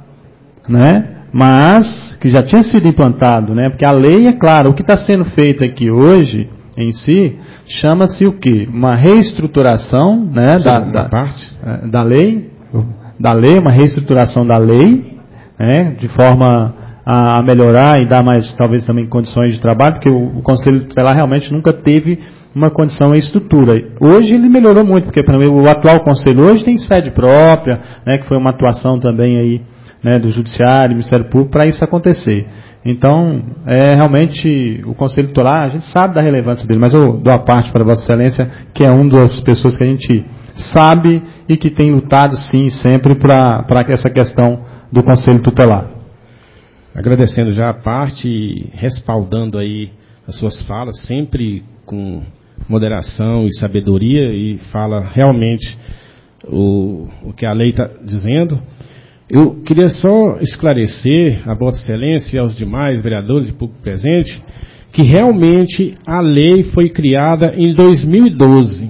Mas, que já tinha sido implantado, Porque a lei, é claro, o que está sendo feito aqui hoje, em si, chama-se o quê? Uma reestruturação, da lei, uma reestruturação da lei, de forma a melhorar e dar mais, talvez também, condições de trabalho, porque o Conselho Tutelar realmente nunca teve uma condição e estrutura. Hoje ele melhorou muito, porque o atual Conselho hoje tem sede própria, que foi uma atuação também aí, do Judiciário, do Ministério Público, para isso acontecer. Então, realmente, o Conselho Tutelar, a gente sabe da relevância dele, mas eu dou a parte para Vossa Excelência, que é uma das pessoas que a gente sabe e que tem lutado, sim, sempre para essa questão do Conselho Tutelar. Agradecendo já a parte e respaldando aí as suas falas, sempre com moderação e sabedoria, e fala realmente o que a lei está dizendo. Eu queria só esclarecer a Vossa Excelência e aos demais vereadores e público presente que realmente a lei foi criada em 2012,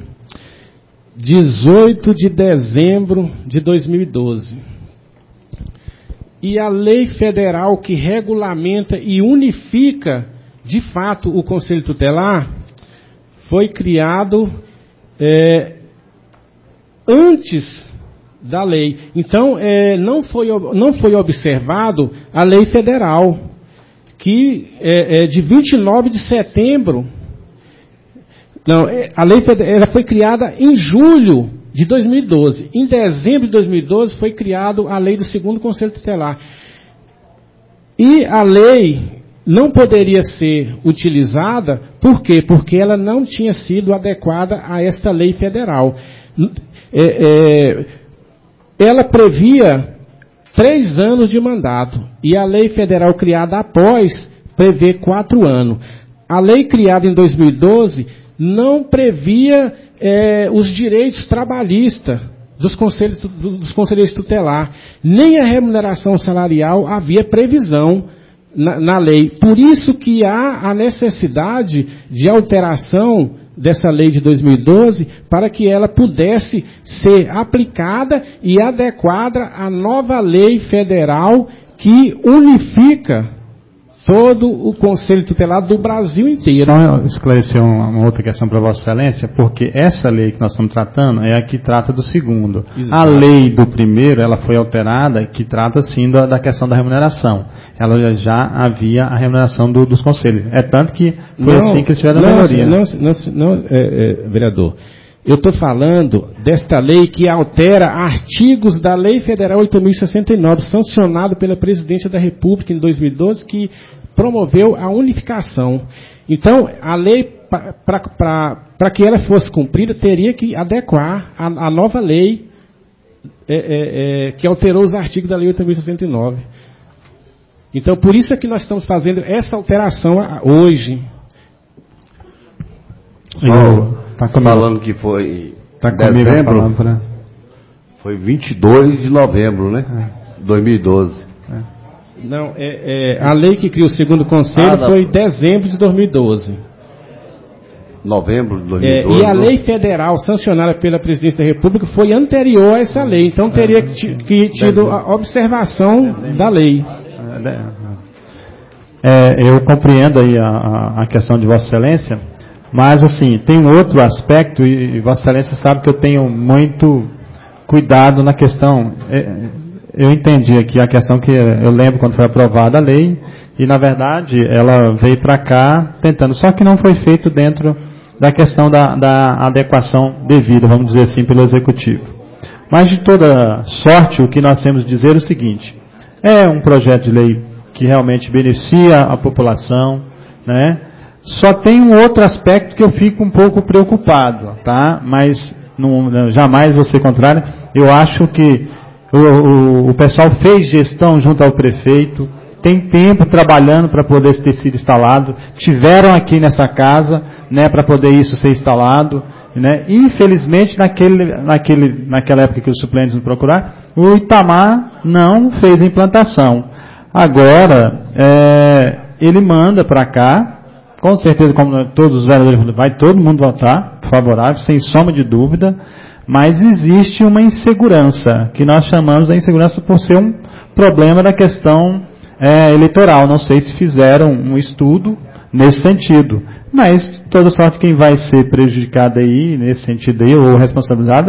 18 de dezembro de 2012. E a lei federal que regulamenta e unifica, de fato, o Conselho Tutelar foi criado antes da lei. Então, não foi observado a lei federal, que é de 29 de setembro. Não, a lei federal foi criada em julho de 2012. Em dezembro de 2012 foi criada a lei do segundo Conselho Tutelar. E a lei não poderia ser utilizada, por quê? Porque ela não tinha sido adequada a esta lei federal. Ela previa 3 anos de mandato, e a lei federal criada após prevê 4 anos. A lei criada em 2012 não previa os direitos trabalhistas dos conselheiros tutelar, nem a remuneração salarial havia previsão na lei. Por isso que há a necessidade de alteração dessa lei de 2012 para que ela pudesse ser aplicada e adequada à nova lei federal que unifica todo o Conselho Tutelar do Brasil inteiro. Só esclarecer uma outra questão para Vossa Excelência, porque essa lei que nós estamos tratando é a que trata do segundo. Exato. A lei do primeiro, ela foi alterada, que trata sim da questão da remuneração. Ela já havia a remuneração dos conselhos. É tanto que foi assim que eles tiveram a melhoria. Vereador, eu estou falando desta lei que altera artigos da Lei Federal 8.069, sancionado pela Presidência da República em 2012, que promoveu a unificação. Então, a lei, para que ela fosse cumprida, teria que adequar a nova lei que alterou os artigos da Lei 8.069. Então, por isso é que nós estamos fazendo essa alteração hoje. Tá falando que foi dezembro, foi 22 de novembro, né? 2012. Não, a lei que criou o segundo conselho foi dezembro de 2012. Novembro de 2012. E a lei federal sancionada pela Presidência da República foi anterior a essa lei, então teria que tido a observação da lei. Eu compreendo aí a questão de Vossa Excelência, mas assim, tem um outro aspecto, e Vossa Excelência sabe que eu tenho muito cuidado na questão. Eu entendi aqui a questão que eu lembro quando foi aprovada a lei, e na verdade ela veio para cá tentando, só que não foi feito dentro da questão da adequação devida, vamos dizer assim, pelo Executivo. Mas de toda sorte, o que nós temos de dizer é o seguinte: é um projeto de lei que realmente beneficia a população, né? Só tem um outro aspecto que eu fico um pouco preocupado, tá? Mas jamais vou ser contrário. Eu acho que o pessoal fez gestão junto ao prefeito, tem tempo trabalhando para poder ter sido instalado, tiveram aqui nessa casa, né, para poder isso ser instalado, né? Infelizmente, naquela época que os suplentes nos procuraram, o Itamar não fez a implantação. Agora, ele manda para cá, com certeza, como todos os vereadores, vai todo mundo votar favorável, sem sombra de dúvida, mas existe uma insegurança, que nós chamamos de insegurança por ser um problema da questão eleitoral. Não sei se fizeram um estudo nesse sentido, mas de toda sorte quem vai ser prejudicado aí, nesse sentido aí, ou responsabilizado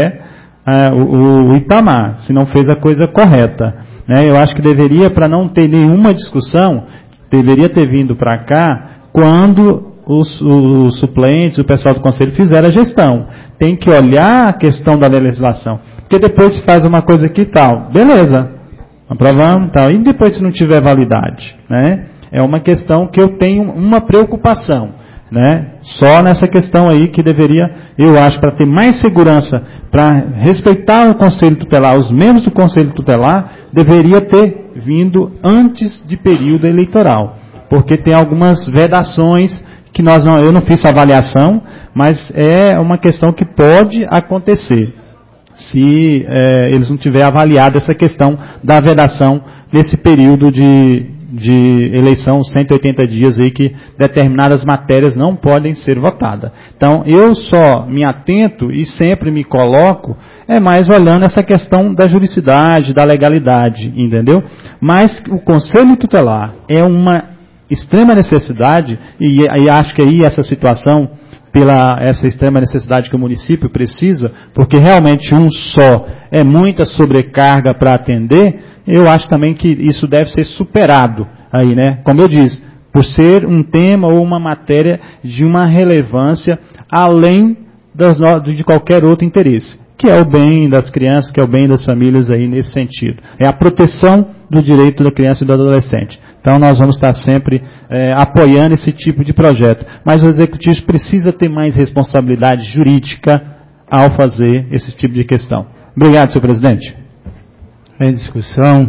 o Itamar, se não fez a coisa correta. Né? Eu acho que deveria, para não ter nenhuma discussão, deveria ter vindo para cá quando os suplentes, o pessoal do conselho fizeram a gestão. Tem que olhar a questão da legislação, porque depois se faz uma coisa aqui e tal, beleza, aprovamos tal, e depois se não tiver validade, né? É uma questão que eu tenho uma preocupação, né? Só nessa questão aí que deveria, eu acho, para ter mais segurança, para respeitar o Conselho Tutelar, os membros do Conselho Tutelar, deveria ter vindo antes de período eleitoral, porque tem algumas vedações que eu não fiz avaliação, mas é uma questão que pode acontecer. se eles não tiverem avaliado essa questão da vedação nesse período de eleição, 180 dias aí que determinadas matérias não podem ser votadas. Então, eu só me atento e sempre me coloco mais olhando essa questão da juridicidade, da legalidade, entendeu? Mas o Conselho Tutelar é uma extrema necessidade, e acho que aí essa situação, essa extrema necessidade que o município precisa, porque realmente um só é muita sobrecarga para atender, eu acho também que isso deve ser superado aí, né? Como eu disse, por ser um tema ou uma matéria de uma relevância além de qualquer outro interesse, que é o bem das crianças, que é o bem das famílias aí nesse sentido. É a proteção do direito da criança e do adolescente. Então nós vamos estar sempre apoiando esse tipo de projeto. Mas o Executivo precisa ter mais responsabilidade jurídica ao fazer esse tipo de questão. Obrigado, senhor presidente. Em discussão.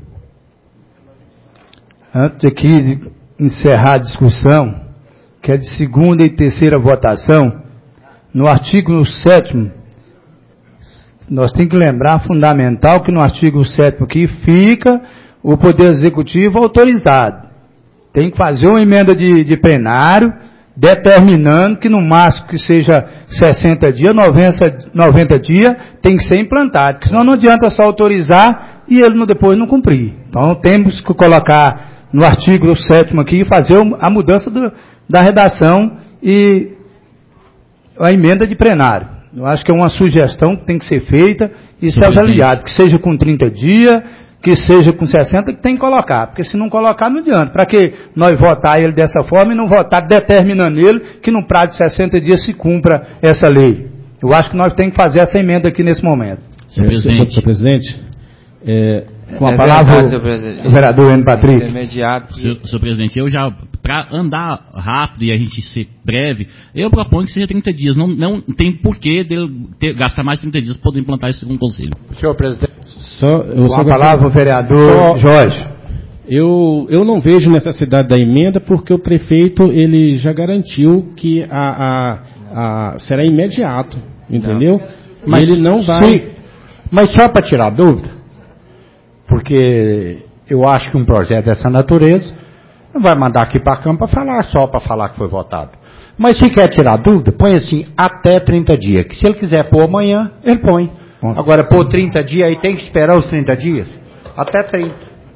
Antes aqui de encerrar a discussão, que é de segunda e terceira votação, no artigo 7º, nós temos que lembrar, fundamental, que no artigo 7º aqui fica o Poder Executivo autorizado. Tem que fazer uma emenda de plenário, determinando que no máximo que seja 60 dias, 90 dias, tem que ser implantado, porque senão não adianta só autorizar e ele depois não cumprir. Então temos que colocar no artigo 7º aqui, fazer a mudança da redação e a emenda de plenário. Eu acho que é uma sugestão que tem que ser feita e ser avaliado, que seja com 30 dias, que seja com 60, que tem que colocar, porque se não colocar não adianta. Para que nós votar ele dessa forma e não votar determinando ele que no prazo de 60 dias se cumpra essa lei? Eu acho que nós temos que fazer essa emenda aqui nesse momento. Senhor presidente, com a palavra o vereador N. Patrick. Senhor presidente, eu já, para andar rápido e a gente ser breve, eu proponho que seja 30 dias. Não tem porquê dele gastar mais 30 dias para poder implantar esse segundo conselho. Senhor presidente. Com a palavra o vereador Jorge. Eu não vejo necessidade da emenda porque o prefeito ele já garantiu que será imediato, entendeu? Mas ele não vai... Mas só para tirar dúvida, porque eu acho que um projeto dessa natureza não vai mandar aqui para a Câmara para falar que foi votado. Mas se quer tirar dúvida, põe assim, até 30 dias. Que se ele quiser pôr amanhã, ele põe. Agora, pôr 30 dias, aí tem que esperar os 30 dias? Até 30.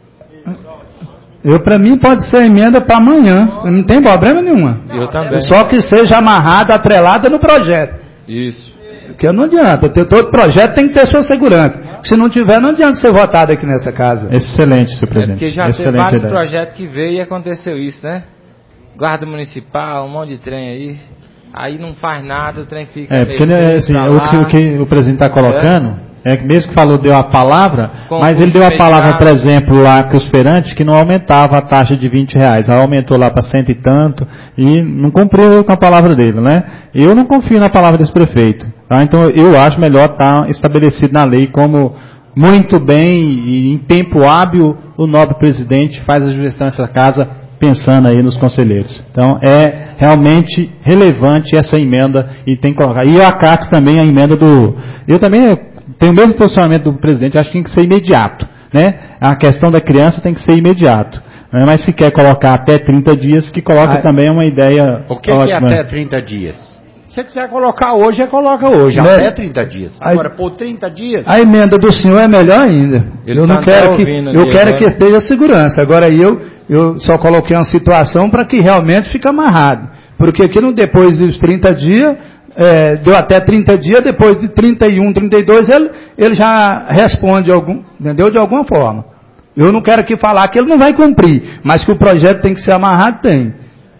Para mim, pode ser emenda para amanhã. Não tem problema nenhuma. Eu também. Só que seja amarrada, atrelada no projeto. Isso. Porque não adianta. Todo projeto tem que ter sua segurança. Se não tiver, não adianta ser votado aqui nessa casa. Excelente, senhor presidente. Porque já teve vários projetos que veio e aconteceu isso, né? Guarda Municipal, um monte de trem aí. Aí não faz nada, o trem fica... porque assim, o que o presidente está colocando é que mesmo que deu a palavra, mas ele deu a palavra, por exemplo, lá para os feirantes, que não aumentava a taxa de R$20. Aí aumentou lá para 100 e tanto, e não cumpriu com a palavra dele, né? Eu não confio na palavra desse prefeito. Tá? Então eu acho melhor estar estabelecido na lei como muito bem e em tempo hábil o nobre presidente faz a gestão dessa casa pensando aí nos conselheiros. Então, é realmente relevante essa emenda e tem que colocar. E eu acato também a emenda eu também tenho o mesmo posicionamento do presidente, acho que tem que ser imediato, né? A questão da criança tem que ser imediato. Né? Mas se quer colocar até 30 dias, que coloca também uma ideia O que é até 30 dias? Se quiser colocar hoje, coloca hoje, até 30 dias. Agora, por 30 dias... A emenda do senhor é melhor ainda. Eu não quero que esteja segurança. Agora, eu só coloquei uma situação para que realmente fique amarrado. Porque aqui, depois dos 30 dias, deu até 30 dias, depois de 31, 32, ele já responde entendeu? De alguma forma. Eu não quero aqui falar que ele não vai cumprir, mas que o projeto tem que ser amarrado, tem.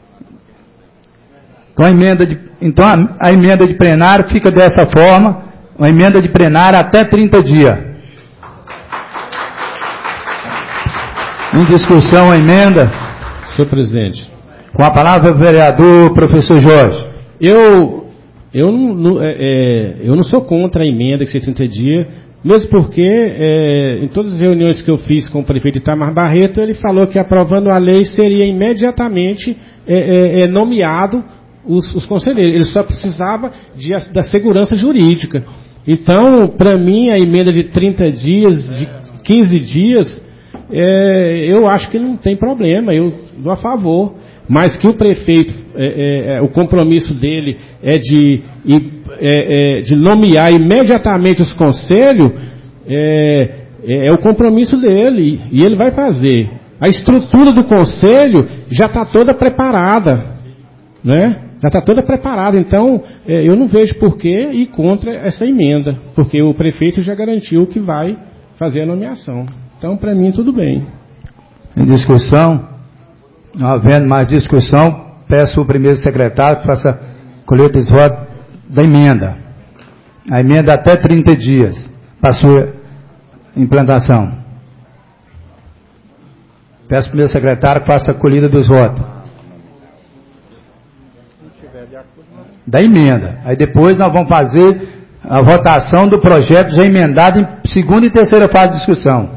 Então a emenda de plenário fica dessa forma, uma emenda de plenário até 30 dias. Em discussão a emenda. Senhor presidente. Com a palavra o vereador professor Jorge. Eu não sou contra a emenda que seja 30 dias, mesmo porque em todas as reuniões que eu fiz com o prefeito Itamar Barreto, ele falou que aprovando a lei seria imediatamente nomeado os conselheiros. Ele só precisava da segurança jurídica. Então, para mim, a emenda de 30 dias, de 15 dias, eu acho que não tem problema, eu dou a favor. Mas que o prefeito, o compromisso dele é de nomear imediatamente os conselhos, é o compromisso dele, e ele vai fazer. A estrutura do conselho já está toda preparada, né? Já está toda preparada, então eu não vejo por que ir contra essa emenda, porque o prefeito já garantiu que vai fazer a nomeação. Então, para mim, tudo bem. Em discussão, não havendo mais discussão, peço ao primeiro secretário que faça colheita de votos da emenda. A emenda até 30 dias para sua implantação. Peço ao primeiro secretário que faça a colhida dos votos. Da emenda. Aí depois nós vamos fazer a votação do projeto já emendado em segunda e terceira fase de discussão.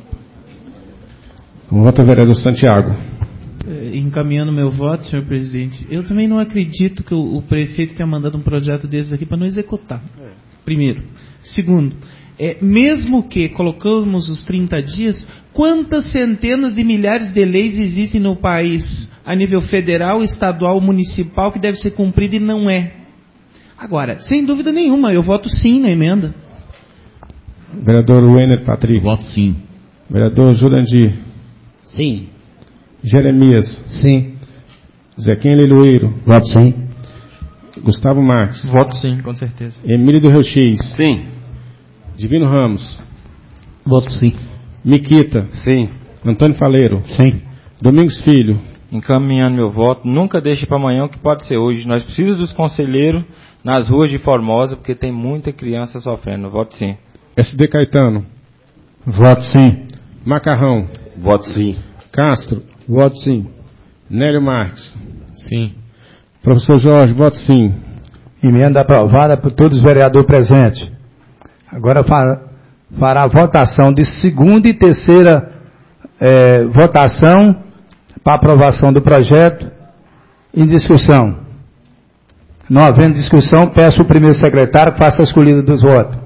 Vota vereador Santiago. Encaminhando meu voto, senhor presidente, eu também não acredito que o prefeito tenha mandado um projeto desses aqui para não executar. Primeiro. Segundo, mesmo que colocamos os 30 dias, quantas centenas de milhares de leis existem no país, a nível federal, estadual, municipal, que deve ser cumprida e não é? Agora, sem dúvida nenhuma, eu voto sim na emenda. Vereador Wenner Patrick. Voto sim. Vereador Jurandir. Sim. Jeremias. Sim. Zequinha Leiloeiro. Voto sim. Gustavo Marques. Voto sim, com certeza. Emílio do Rio X. Sim. Divino Ramos. Voto sim. Miquita. Sim. Antônio Faleiro. Sim. Domingos Filho. Encaminhando meu voto, nunca deixe para amanhã o que pode ser hoje. Nós precisamos dos conselheiros nas ruas de Formosa, porque tem muita criança sofrendo. Voto sim. SD Caetano. Voto sim. Macarrão. Voto sim. Castro. Voto sim. Nélio Marques. Sim. Professor Jorge, voto sim. Emenda aprovada por todos os vereadores presentes. Agora fará a votação de segunda e terceira votação para aprovação do projeto em discussão. Não havendo discussão, peço ao primeiro secretário que faça a escolhida dos votos.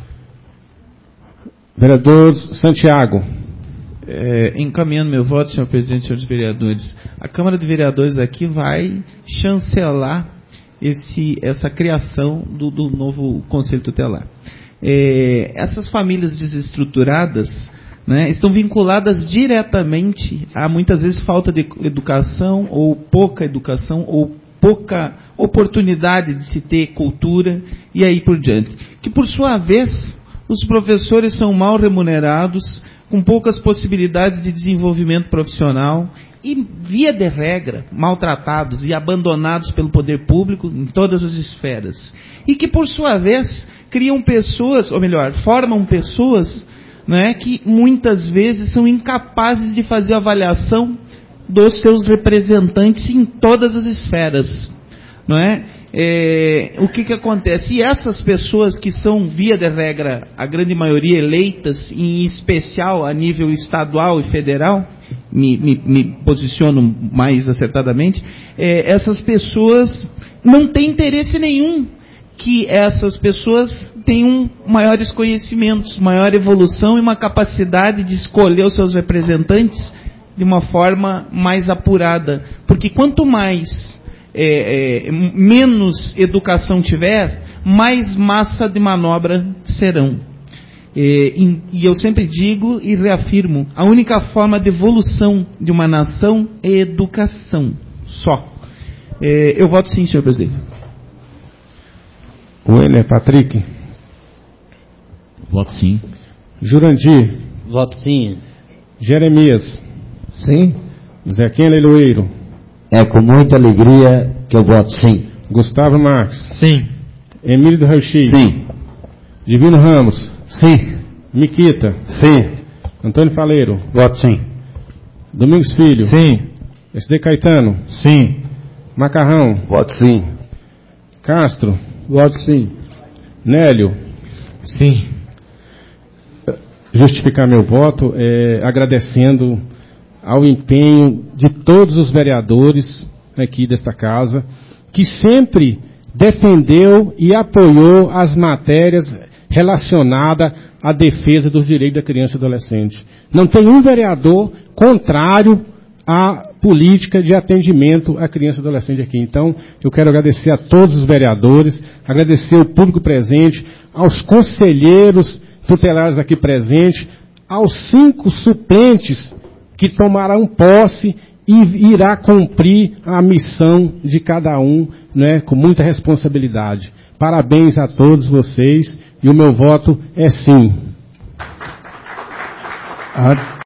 Vereador Santiago. Encaminhando meu voto, senhor presidente, senhores vereadores, a Câmara de Vereadores aqui vai chancelar essa criação do novo Conselho Tutelar. Essas famílias desestruturadas, né, estão vinculadas diretamente a muitas vezes falta de educação ou pouca oportunidade de se ter cultura e aí por diante. Que por sua vez os professores são mal remunerados, com poucas possibilidades de desenvolvimento profissional e, via de regra, maltratados e abandonados pelo poder público em todas as esferas. E que, por sua vez, criam pessoas, ou melhor, formam pessoas, né, que muitas vezes são incapazes de fazer avaliação dos seus representantes em todas as esferas. Não é? O que acontece? E essas pessoas que são, via de regra, a grande maioria eleitas, em especial a nível estadual e federal, me posiciono mais acertadamente, essas pessoas não têm interesse nenhum que essas pessoas tenham maiores conhecimentos, maior evolução e uma capacidade de escolher os seus representantes de uma forma mais apurada. Porque quanto mais menos educação tiver, mais massa de manobra serão. E eu sempre digo e reafirmo, a única forma de evolução de uma nação é educação, só. Eu voto sim, senhor presidente. Wenner Patrick. Voto sim. Jurandir. Voto sim. Jeremias. Sim. Zequinha Leiloeiro. É com muita alegria que eu voto sim. Gustavo Marques. Sim. Emílio do Rio X. Sim. Divino Ramos. Sim. Miquita. Sim. Antônio Faleiro. Voto sim. Domingos Filho. Sim. SD Caetano. Sim. Macarrão. Voto sim. Castro. Voto sim. Nélio. Sim. Justificar meu voto agradecendo ao empenho de todos os vereadores aqui desta casa, que sempre defendeu e apoiou as matérias relacionadas à defesa dos direitos da criança e adolescente. Não tem um vereador contrário à política de atendimento à criança e adolescente aqui. Então, eu quero agradecer a todos os vereadores, agradecer ao público presente, aos conselheiros tutelares aqui presentes, aos 5 suplentes que tomarão posse e irá cumprir a missão de cada um, né, com muita responsabilidade. Parabéns a todos vocês e o meu voto é sim.